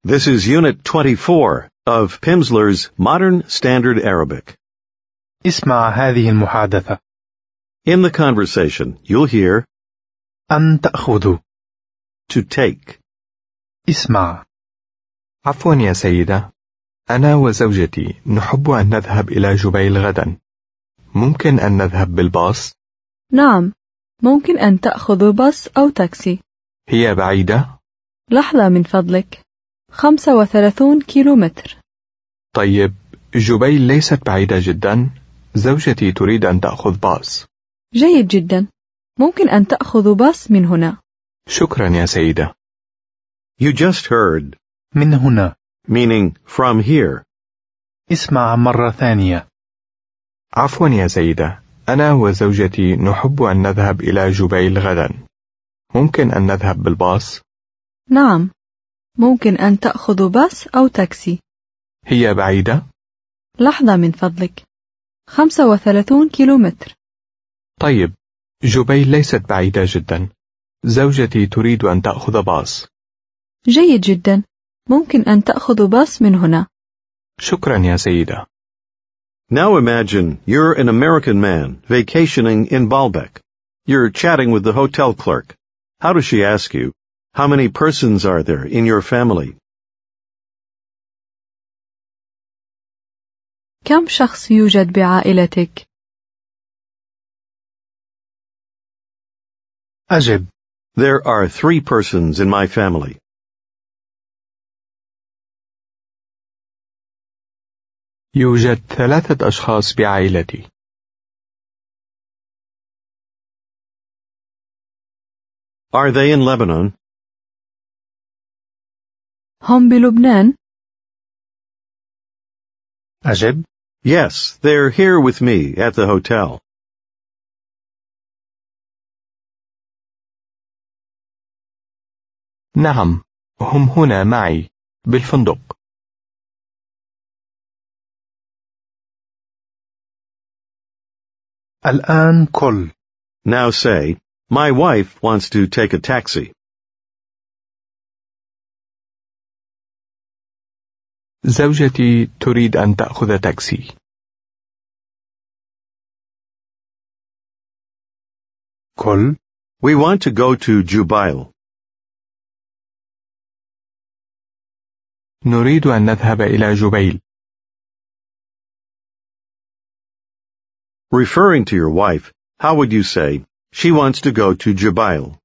This is Unit 24 of Pimsleur's Modern Standard Arabic. اسمع هذه المحادثة. In the conversation, you'll hear أن تأخذ. to take. اسمع. عفوا يا سيدة، أنا وزوجتي نحب أن نذهب إلى جبيل غدا. ممكن أن نذهب بالباص؟ نعم، ممكن أن تأخذ باص أو تاكسي. هي بعيدة؟ لحظة من فضلك. 35 كيلومتر. طيب، جبيل ليست بعيدة جدا. زوجتي تريد أن تأخذ باص. جيد جدا، ممكن أن تأخذ باص من هنا. شكرا يا سيدة. You just heard من هنا. meaning from here. اسمع مرة ثانية. عفوا يا سيدة، أنا وزوجتي نحب أن نذهب إلى جبيل غدا. ممكن أن نذهب بالباص؟ نعم، ممكن أن تأخذ باص أو تاكسي. هي بعيدة؟ لحظة من فضلك. 35 كيلومتر. طيب، جبيل ليست بعيدة جدا. زوجتي تريد أن تأخذ باص. جيد جدا، ممكن أن تأخذ باص من هنا. شكرا يا سيدة. Now imagine you're an American man vacationing in Baalbek. You're chatting with the hotel clerk. How does she ask you, how many persons are there in your family? كم شخص يوجد بعائلتك؟ أجب. There are 3 persons in my family. يوجد 3 أشخاص بعائلتي. Are they in Lebanon? هم بلبنان؟ أجب. Yes, they're here with me at the hotel. نعم، هم هنا معي بالفندق. الآن كل. Now say, my wife wants to take a taxi. زوجتي تريد أن تأخذ تاكسي. كل. We want to go to Jubail. نريد أن نذهب إلى جبيل. Referring to your wife, how would you say, she wants to go to Jubail?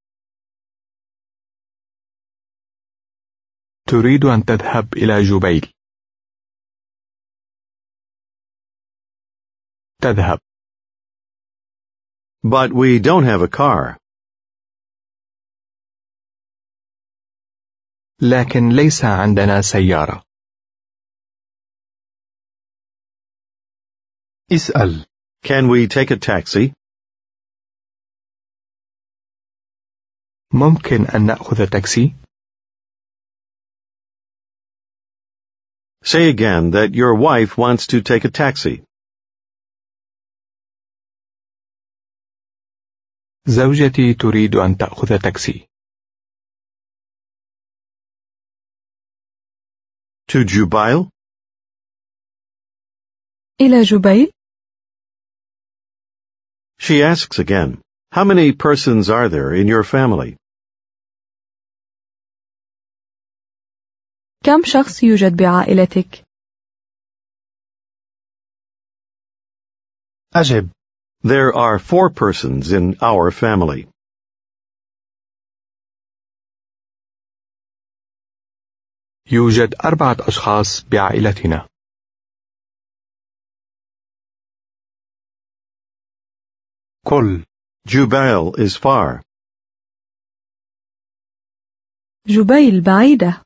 تريد أن تذهب إلى جبيل. تذهب. But we don't have a car. لكن ليس عندنا سيارة. اسأل. Can we take a taxi? ممكن أن نأخذ تاكسي؟ Say again that your wife wants to take a taxi. زوجتي تريد أن تأخذ تاكسي. To Jubail? إلى جبيل؟ She asks again, how many persons are there in your family? كم شخص يوجد بعائلتك؟ أجب. There are 4 persons in our family. يوجد 4 أشخاص بعائلتنا. كل. Jubail is far. جبيل بعيدة.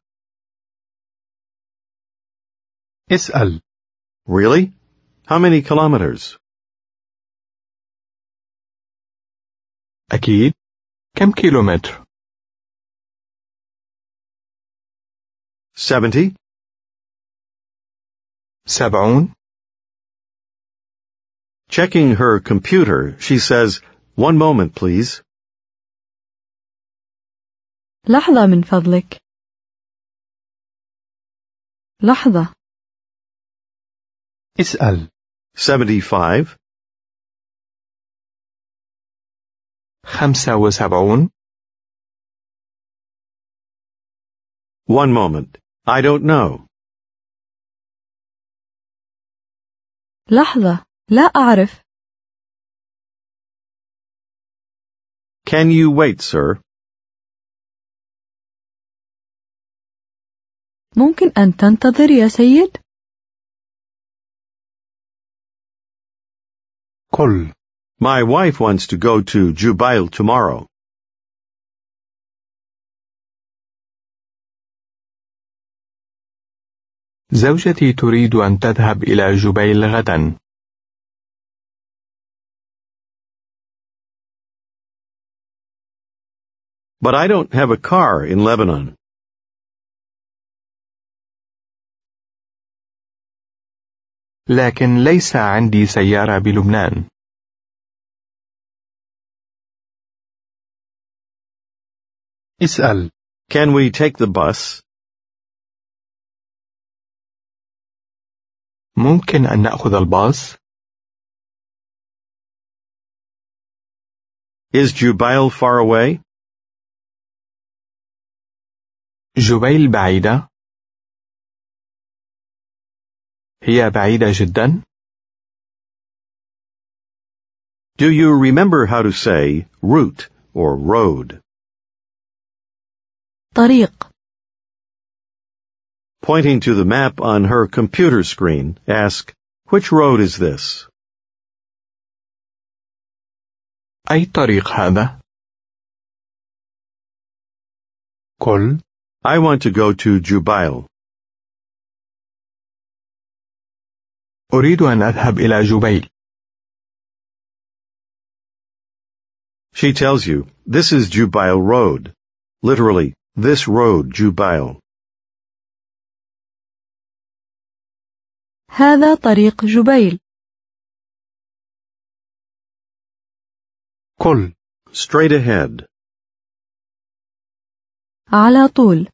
اسأل. Really? How many kilometers? أكيد. كم كيلومتر؟ 70? 70. Checking her computer, she says, 1 moment please. لحظة من فضلك. لحظة. اسأل. 75. 75. One moment. I don't know. لحظة. لا أعرف. Can you wait, sir? ممكن أن تنتظر يا سيد؟ قل. My wife wants to go to Jubail tomorrow. زوجتي تريد أن تذهب إلى جبيل غدا. But I don't have a car in Lebanon. لكن ليس عندي سيارة بلبنان. اسأل. Can we take the bus? ممكن أن نأخذ الباص؟ Is Jubail far away? جبيل بعيدة؟ هي بعيدة جدا؟ Do you remember how to say route or road? طريق. Pointing to the map on her computer screen, ask, which road is this? أي طريق هذا؟ قل. I want to go to Jubail. أريد أن أذهب إلى جبيل. She tells you, this is Jubail Road. Literally, this road, Jubail. هذا طريق جبيل. قل. Straight ahead. على طول.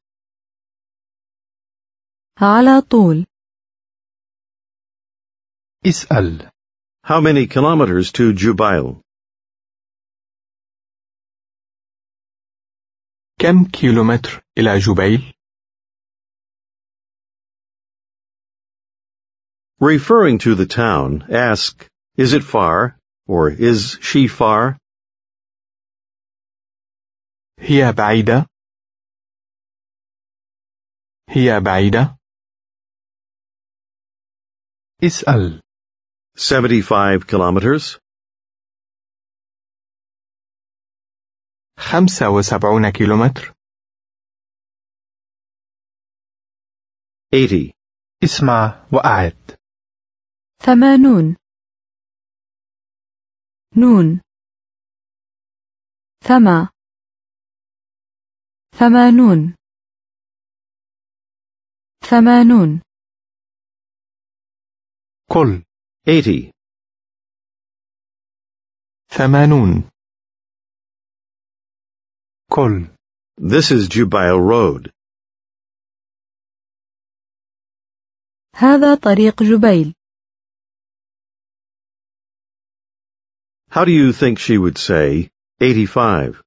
على طول. اسأل. How many kilometers to Jubail? كم كيلومتر إلى جبيل؟ Referring to the town, ask, is it far? Or is she far? هي بعيدة؟ هي بعيدة؟ اسأل. 75 kilometers. 75 كيلومتر. 80. اسمع وأعد. 80. نون. 80. 80. قل. 80. 80. قل. This is Jubail Road. هذا طريق جبيل. How do you think she would say 85?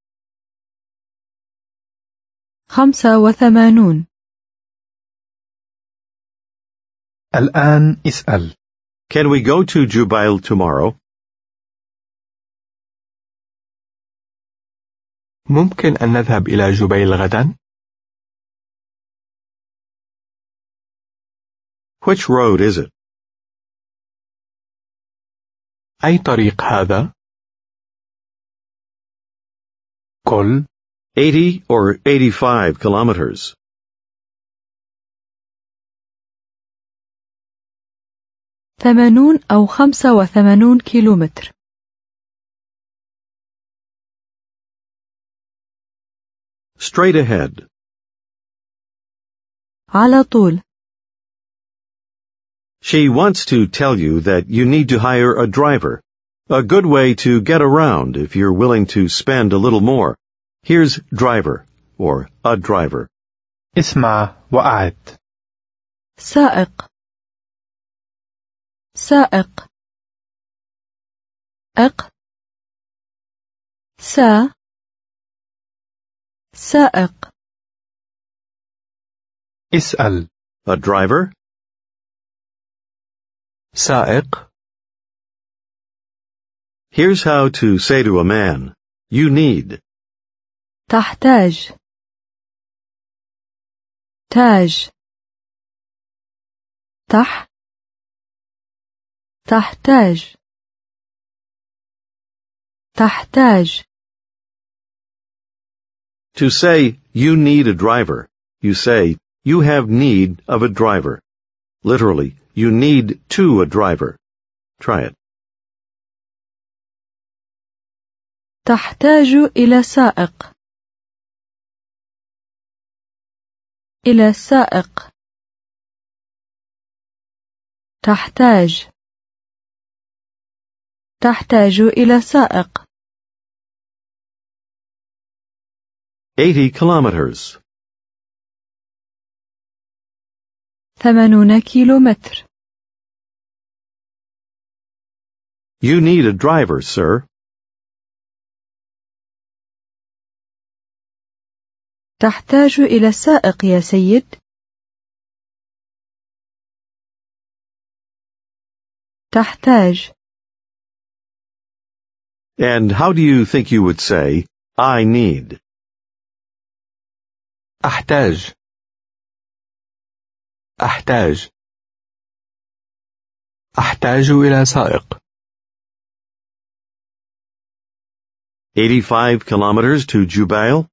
85. الآن اسأل. Can we go to Jubail tomorrow? ممكن أن نذهب إلى جبيل غدا؟ Which road is it? أي طريق هذا؟ قل. 80 or 85 kilometers. 80 أو 85 كيلومتر. Straight ahead. على طول. She wants to tell you that you need to hire a driver. A good way to get around if you're willing to spend a little more. Here's driver or a driver. اسمع وأعد. سائق سائق اق سائق اسأل. A driver? سائق. Here's how to say to a man, you need. تحتاج تاج تحتاج تحتاج. To say, you need a driver, you say, you have need of a driver. Literally, you need to a driver. Try it. تحتاج إلى سائق إلى سائق. تحتاج إلى سائق. 80 kilometers. 80 كيلومتر. You need a driver, sir. تحتاج إلى سائق يا سيد. تحتاج. And how do you think you would say, I need? أحتاج. أحتاج. أحتاج إلى سائق. 85 kilometers to Jubail.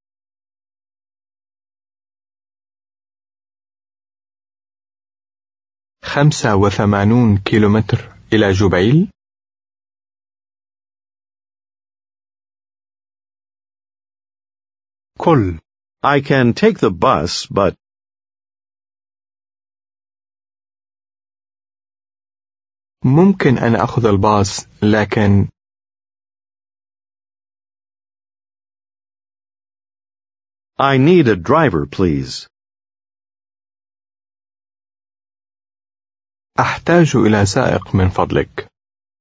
85 كيلومتر إلى جبيل. كل. I can take the bus, but ممكن أن أخذ الباص، لكن I need a driver, please. أحتاج إلى سائق من فضلك.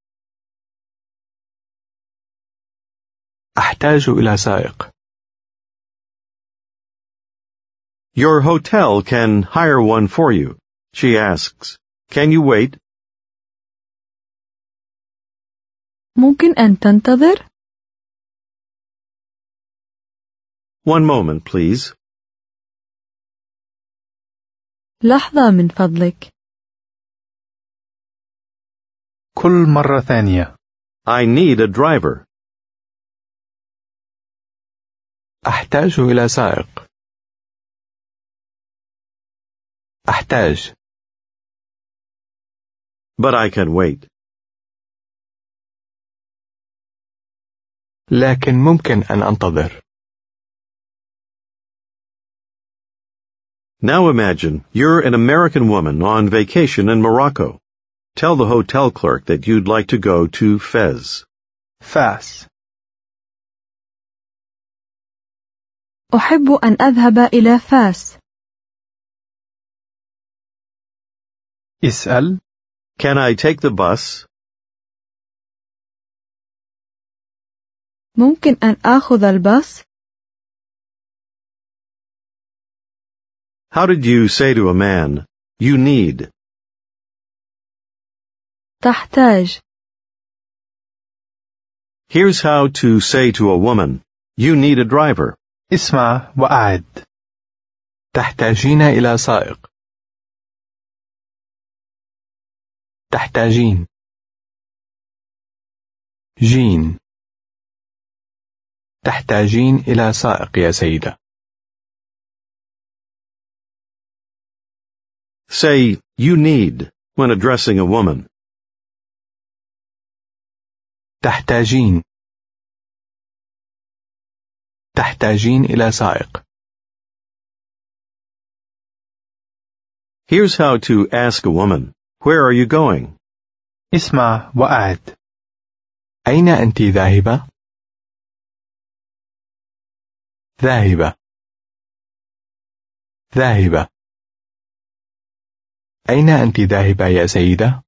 أحتاج إلى سائق. Your hotel can hire one for you. She asks, can you wait? ممكن أن تنتظر؟ One moment, please. لحظة من فضلك. كل مرة ثانية. I need a driver. أحتاج إلى سائق. أحتاج. But I can wait. لكن ممكن أن أنتظر. Now imagine you're an American woman on vacation in Morocco. Tell the hotel clerk that you'd like to go to Fez. فاس. أحب أن أذهب إلى فاس. اسأل. Can I take the bus? ممكن أن آخذ الباص؟ How did you say to a man, you need? تحتاج. Here's how to say to a woman, you need a driver. اسمع وأعد. تحتاجين إلى سائق. تحتاجين. جين. تحتاجين إلى سائق يا سيدة. Say, you need, when addressing a woman. تحتاجين. تحتاجين إلى سائق. Here's how to ask a woman, where are you going? اسمع وأعد. أين أنت ذاهبة؟ ذاهبة. ذاهبة. أين أنت ذاهبة يا سيدة؟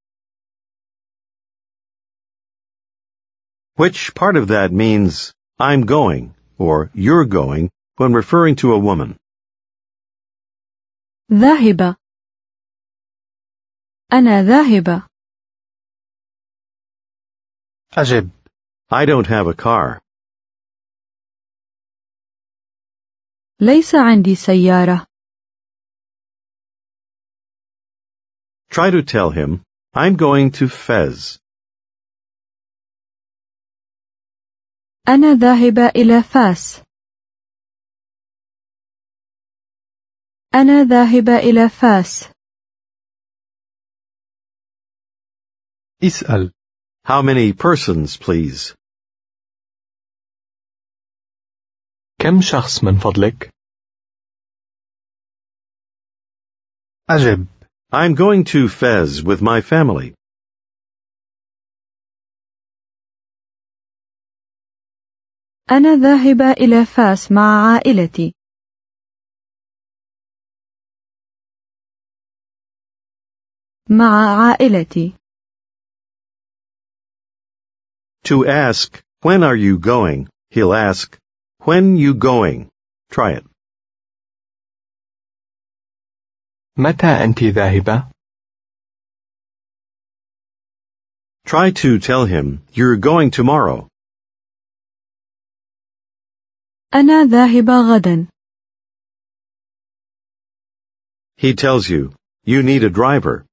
Which part of that means I'm going or you're going when referring to a woman? ذاهبة. أنا ذاهبة. أجب. I don't have a car. ليس عندي سيارة. Try to tell him, I'm going to Fez. أنا ذاهبة إلى فاس. أنا ذاهبة إلى فاس. اسأل. How many persons, please? كم شخص من فضلك؟ أجب. I'm going to Fez with my family. أنا ذاهبة إلى فاس مع عائلتي. مع عائلتي. To ask, when are you going? He'll ask, when you going? Try it. متى أنت ذاهبة؟ Try to tell him, you're going tomorrow. أنا ذاهبة غدا. He tells you, you need a driver.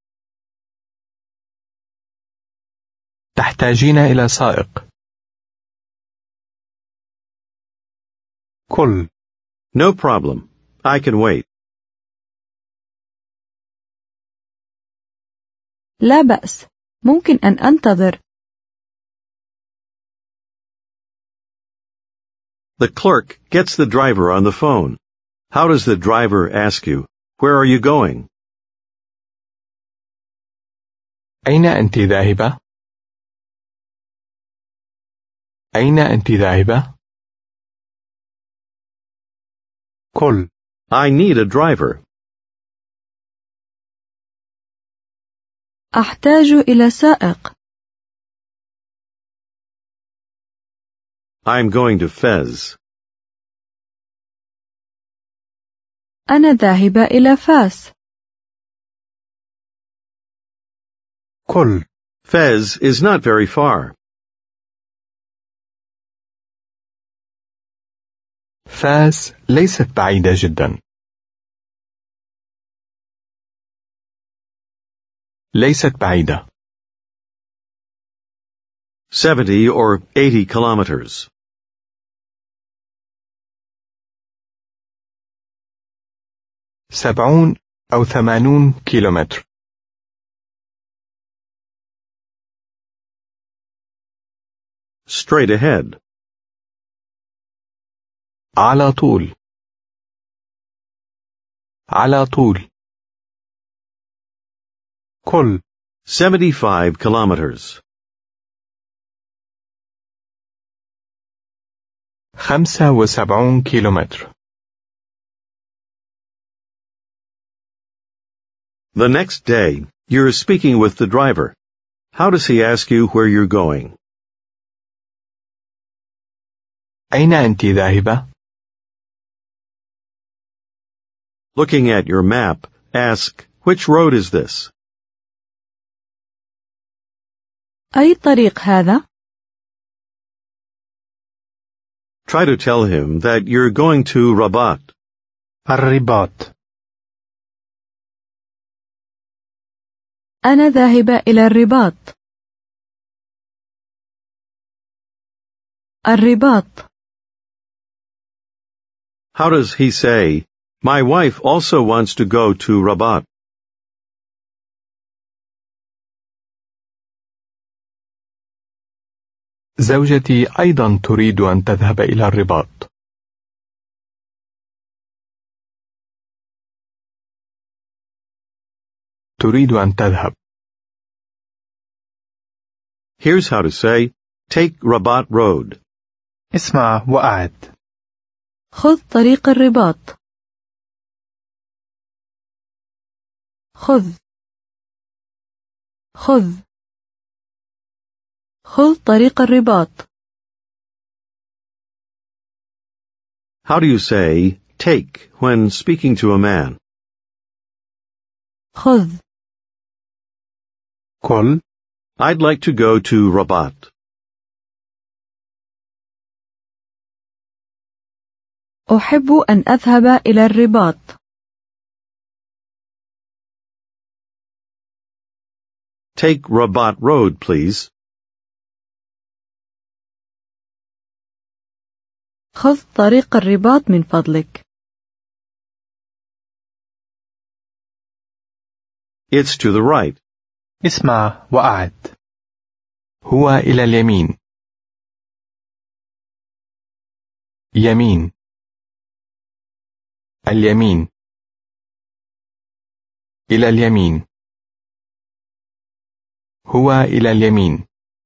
تحتاجين إلى سائق. كل. No problem. I can wait. لا بأس. ممكن أن أنتظر. The clerk gets the driver on the phone. How does the driver ask you, where are you going? أين أنت ذاهبة؟ أين أنت ذاهبة؟ كل. I need a driver. أحتاج إلى سائق. I'm going to Fez. أنا ذاهبة إلى فاس. كل. Fez is not very far. فاس ليست بعيدة جدا. ليست بعيدة. 70 or 80 kilometers. 70 أو 80 كيلومتر. Straight ahead. على طول. على طول. كل. 75 kilometers. 75 كيلومتر. The next day, you're speaking with the driver. How does he ask you where you're going? أين أنت ذاهبة؟ Looking at your map, ask, which road is this? أي طريق هذا؟ Try to tell him that you're going to Rabat. الرباط. أنا ذاهبة إلى الرباط. الرباط. How does he say, my wife also wants to go to Rabat? زوجتي أيضا تريد أن تذهب إلى الرباط. تريد أن تذهب. Here's how to say, take Rabat Road. اسمع وأعد. خذ طريق الرباط. خذ خذ خذ طريق الرباط. How do you say take when speaking to a man? خذ. كل. I'd like to go to Rabat. أحب أن أذهب إلى الرباط. Take Rabat Road, please. خذ طريق الرباط من فضلك. It's to the right. اسمع وأعد. هو إلى اليمين. يمين. اليمين. إلى اليمين. هو إلى اليمين.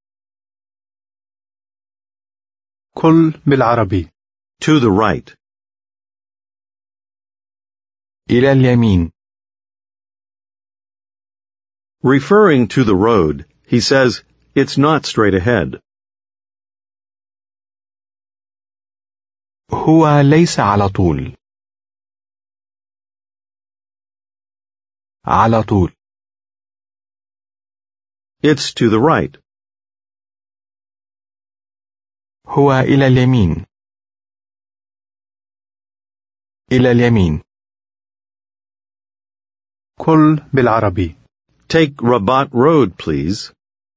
كل بالعربي. To the right. إلى اليمين. Referring to the road, he says, it's not straight ahead. هو ليس على طول. على طول. It's to the right. هو إلى اليمين. إلى اليمين. كل بالعربي. Take Rabat Road, please.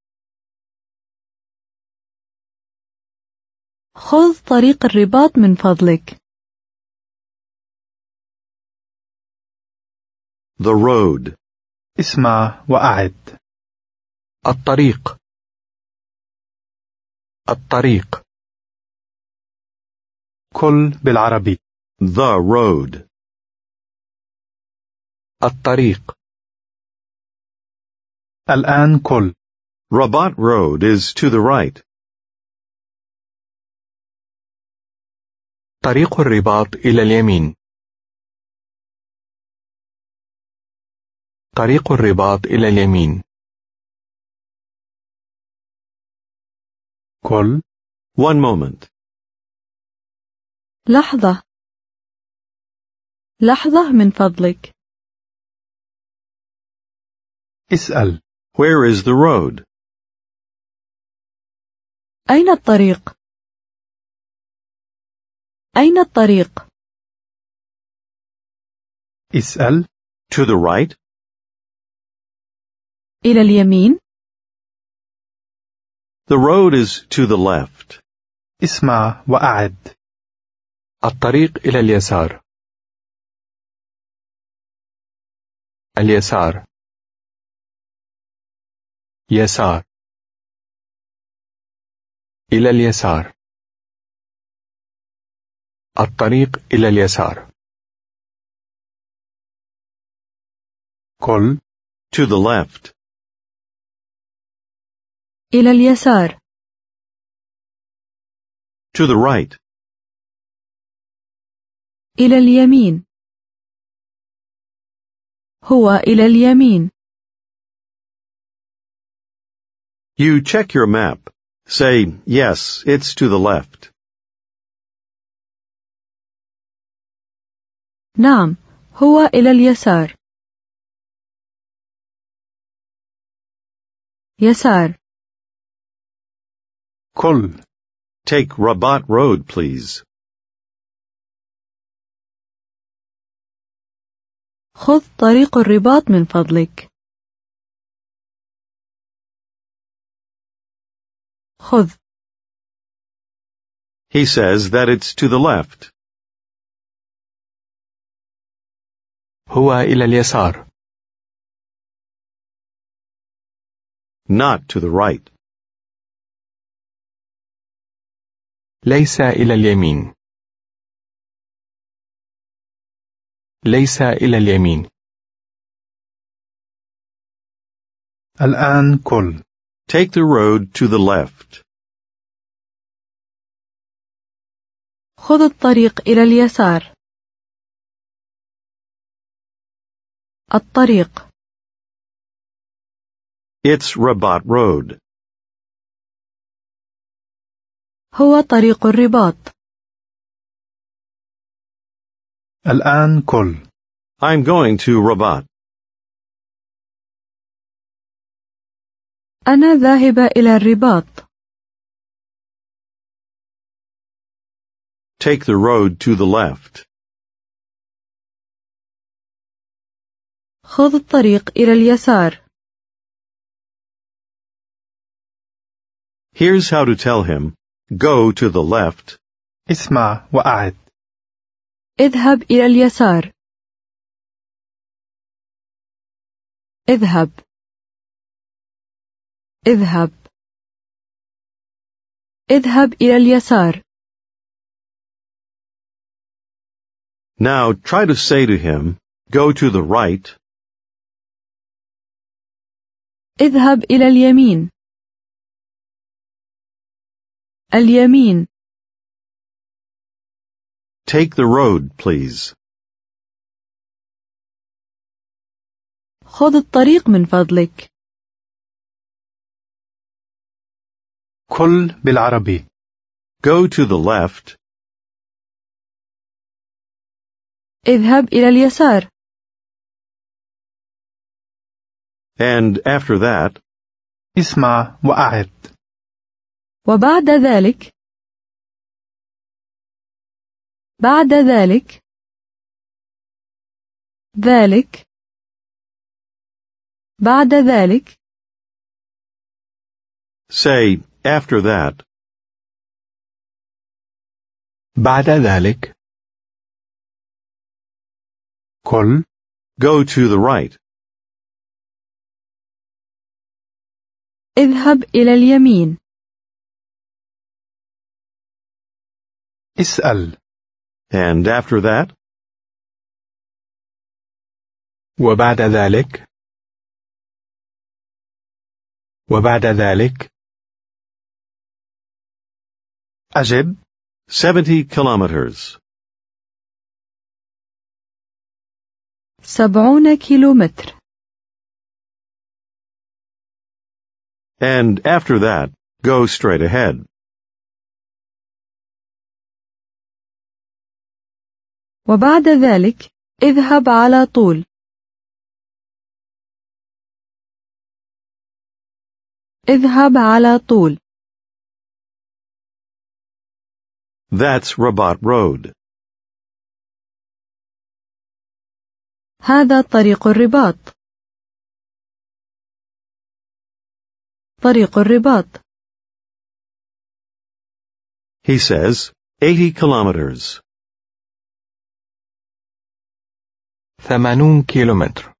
خذ طريق الرباط من فضلك. The road. اسمع وأعد. الطريق. الطريق. كل بالعربي. The road. الطريق. الآن كل. Rabat Road is to the right. طريق الرباط إلى اليمين. طريق الرباط إلى اليمين. كل. One moment. لحظة. لحظة من فضلك. اسأل. Where is the road? أين الطريق؟ أين الطريق؟ اسأل. To the right? إلى اليمين. The road is to the left. اسمع وأعد. الطريق إلى اليسار. اليسار. يسار. إلى اليسار. الطريق إلى اليسار. كل. To the left. إلى اليسار. To the right. إلى اليمين. هو إلى اليمين. You check your map. Say, yes, it's to the left. نعم، هو إلى اليسار. يسار. كل. Take Rabat Road, please. خذ طريق الرباط من فضلك. خذ. He says that it's to the left. هو إلى اليسار. Not to the right. ليس إلى اليمين. ليس إلى اليمين. الآن كل. Take the road to the left. خذ الطريق إلى اليسار. الطريق. It's Rabat Road. هو طريق الرباط. الآن قل. I'm going to Rabat. أنا ذاهبة إلى الرباط. Take the road to the left. خذ الطريق إلى اليسار. Here's how to tell him, go to the left. اسمع وأعد. اذهب إلى اليسار. اذهب. اذهب. اذهب إلى اليسار. Now try to say to him, go to the right. اذهب إلى اليمين. اليمين. Take the road, please. خذ الطريق من فضلك. قل بالعربي. Go to the left. اذهب إلى اليسار. And after that, اسمع وأعد. وبعد ذلك. بعد ذلك. ذلك. بعد ذلك. say, after that. بعد ذلك. قل. Go to the right. اذهب إلى اليمين. اسأل. And after that, وبعد ذلك. وبعد ذلك. أجب. 70 kilometers. 70 كيلومتر. And after that, go straight ahead. وبعد ذلك اذهب على طول. اذهب على طول. That's Rabat Road. هذا طريق الرباط. طريق الرباط. He says, 80 kilometers. 80 كيلومتر.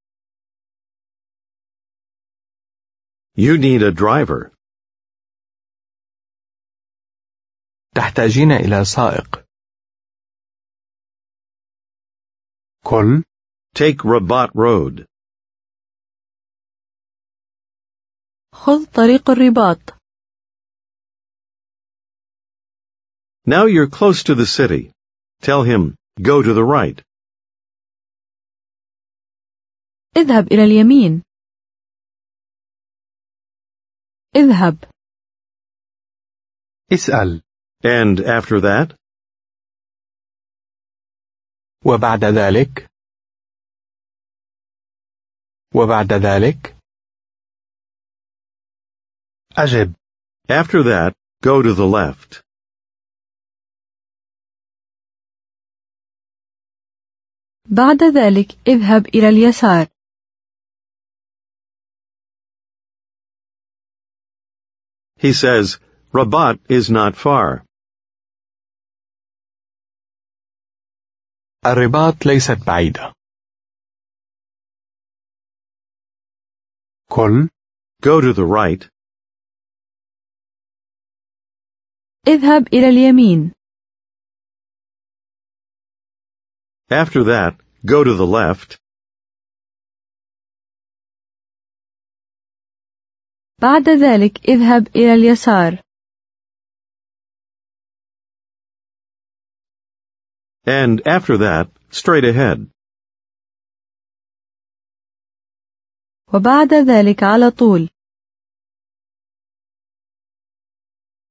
You need a driver. تحتاجين إلى سائق. قل. Take Rabat Road. خذ طريق الرباط. Now you're close to the city. Tell him, go to the right. اذهب إلى اليمين. اذهب. اسأل. And after that, وبعد ذلك. وبعد ذلك. أجب. after that, go to the left. بعد ذلك اذهب إلى اليسار. He says, Rabat is not far. الرباط ليست بعيدة. قل. Go to the right. اذهب إلى اليمين. After that, go to the left. بعد ذلك اذهب إلى اليسار. And after that, straight ahead. وبعد ذلك على طول.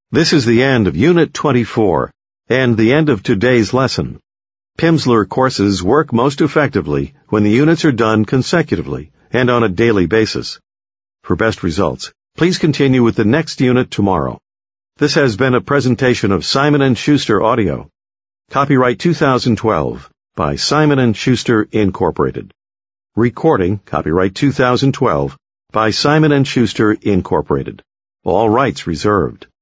This is the end of Unit 24 and the end of today's lesson. Pimsleur courses work most effectively when the units are done consecutively and on a daily basis. For best results, please continue with the next unit tomorrow. This has been a presentation of Simon & Schuster Audio. Copyright 2012 by Simon & Schuster Incorporated. Recording, copyright 2012 by Simon & Schuster Incorporated. All rights reserved.